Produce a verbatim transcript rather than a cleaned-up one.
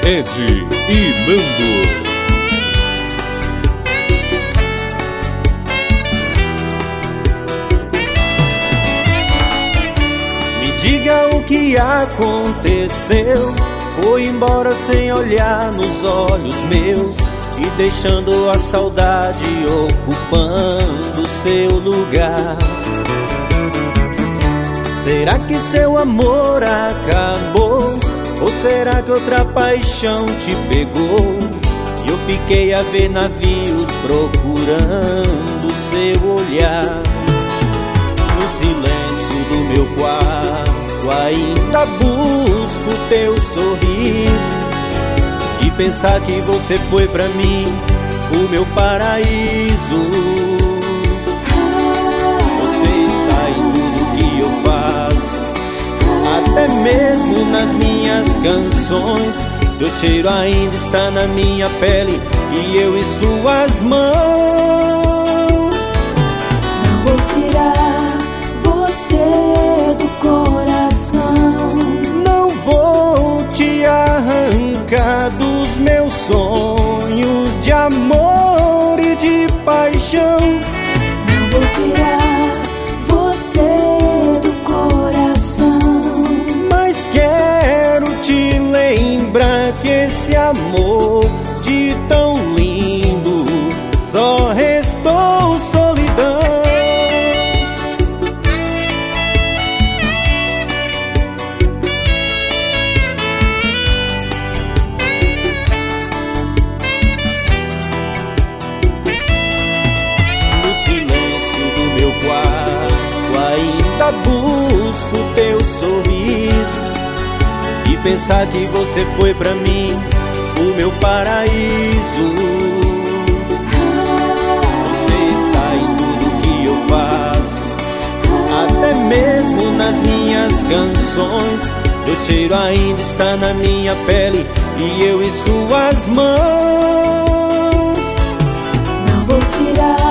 Ed e Nando. Diga o que aconteceu. Foi embora sem olhar nos olhos meus e deixando a saudade ocupando seu lugar. Será que seu amor acabou? Ou será que outra paixão te pegou? E eu fiquei a ver navios procurando seu olhar. No silêncio do meu quarto ainda busco teu sorriso e pensar que você foi pra mim o meu paraíso. Você está em tudo que eu faço, até mesmo nas minhas canções. Teu cheiro ainda está na minha pele e eu em suas mãos. Não vou tirar você do coração, não vou te arrancar dos meus sonhos de amor e de paixão. não vou tirar você do coração, Mas quero te lembrar que esse amor de tão lindo só restou solidão. No silêncio do meu quarto ainda busco teu sorriso e pensar que você foi pra mim o meu paraíso. Você está em tudo que eu faço, até mesmo nas minhas canções. Teu cheiro ainda está na minha pele e eu em suas mãos. não vou tirar